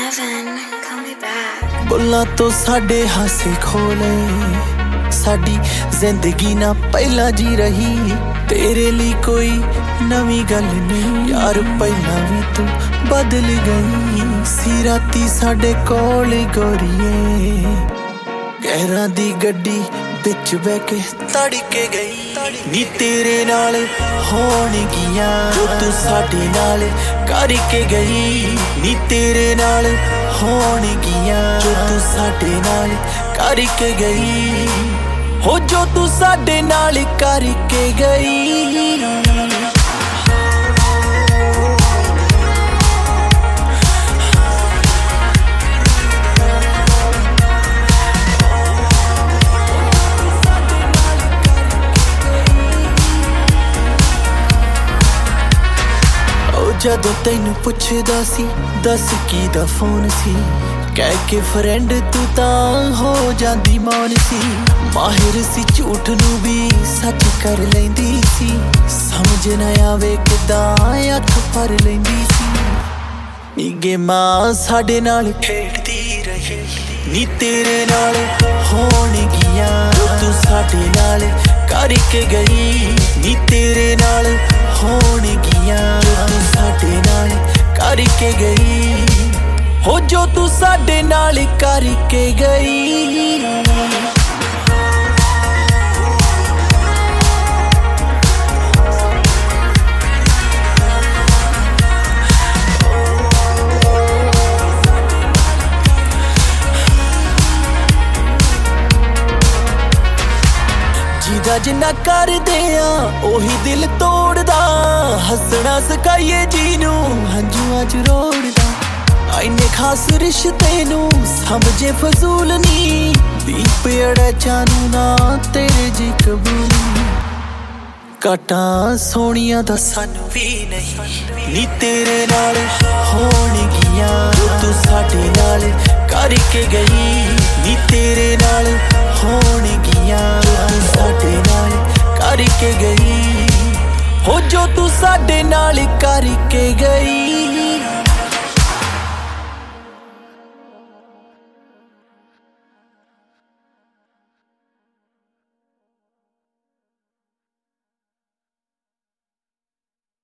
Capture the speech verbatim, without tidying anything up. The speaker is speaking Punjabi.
Evan, call me back. ਬੁੱਲਾਂ ਤੋਂ ਸਾਡੇ ਹਾਸੇ ਖੋਲੇ ਸਾਡੀ ਜ਼ਿੰਦਗੀ ਨਾ ਪਹਿਲਾਂ ਜੀ ਰਹੀ ਤੇਰੇ ਲਈ ਕੋਈ ਨਵੀਂ ਗੱਲ ਨਹੀਂ ਯਾਰ ਪਹਿਲਾਂ ਵੀ ਤੂੰ ਬਦਲ ਗਈ ਸੀ ਰਾਤੀ ਸਾਡੇ ਕੋਲ ਗੋਰੀਏ ਗਹਿਰਾਂ ਦੀ ਗੱਡੀ ਵਿੱਚ ਬਹਿ ਕੇ ਤੜਕੇ ਗਈ ਨੀ ਤੇਰੇ ਨਾਲ ਹੋਣਗੀਆਂ ਜੋ ਤੂੰ ਸਾਡੇ ਨਾਲ ਕਰਕੇ ਗਈ ਨੀ ਤੇਰੇ ਨਾਲ ਹੋਣਗੀਆਂ ਜੋ ਤੂੰ ਸਾਡੇ ਨਾਲ ਕਰਕੇ ਗਈ ਹੋ ਜੋ ਤੂੰ ਸਾਡੇ ਨਾਲ ਕਰਕੇ ਗਈ ਜਦੋਂ ਤੈਨੂੰ ਪੁੱਛਦਾ ਸੀ ਦੱਸ ਕੀ ਦਾ ਫੋਨ ਸੀ ਕਹਿ ਕੇ ਫਰੈਂਡ ਤੂੰ ਤਾਂ ਹੋ ਜਾਂਦੀ ਮੌਨ ਸੀ ਮਾਹਿਰ ਸੀ ਝੂਠ ਨੂੰ ਵੀ ਸੱਚ ਕਰ ਲੈਂਦੀ ਸੀ ਸਮਝ ਨਾ ਆਵੇ ਕਿਦਾਂ ਅੱਖ ਭਰ ਲੈਂਦੀ ਸੀ ਨੀ ਗੇਮਾਂ ਸਾਡੇ ਨਾਲ ਖੇਡਦੀ ਰਹੀ ਨੀ ਤੇਰੇ ਨਾਲ ਹੋਣਗੀਆਂ ਜੋ ਤੂੰ ਸਾਡੇ ਨਾਲ ਕਰਕੇ ਗਈ ਨੀ ਤੇਰੇ ਨਾਲ ਹੋਣਗੀਆਂ ਜੋ ਤੂੰ ਸਾਡੇ ਨਾਲ ਕਰਕੇ ਗਈ ਹੋ ਜੋ ਤੂੰ ਸਾਡੇ ਨਾਲ ਕਰਕੇ ਗਈ ਜਿਹਦਾ ਜਿੰਨਾ ਕਰਦੇ ਆ ਉਹੀ ਦਿਲ ਤੋੜਦਾ ਹੱਸਣਾ ਸਿਖਾਈਏ ਜੀ ਨੂੰ ਹੰਝੂਆਂ ਚ ਰੋੜਦਾ ਇੰਨੇ ਖਾਸ ਰਿਸ਼ਤੇ ਨੂੰ ਸਮਝੇ ਫਜ਼ੂਲ ਨੀ ਦੀਪ ਅੜਾ ਚਾਨੂ ਨਾ ਤੇਰੇ ਜੀ ਕਬੂਲ ਕਾਟਾਂ ਸੋਹਣੀਆਂ ਦਾ ਸਾਨੂੰ ਵੀ ਨਹੀਂ ਨੀ ਤੇਰੇ ਨਾਲ ਹੋਣਗੀਆਂ ਜੋ ਤੂੰ ਸਾਡੇ ਨਾਲ ਕਰਕੇ ਗਈ ਨੀ ਤੇਰੇ ਨਾਲ ਹੋਣਗੀਆਂ ਜੋ ਤੂੰ ਸਾਡੇ ਨਾਲ ਕਰਕੇ ਗਈ ਹੋ ਜੋ ਤੂੰ ਸਾਡੇ ਨਾਲ ਕਰਕੇ ਗਈ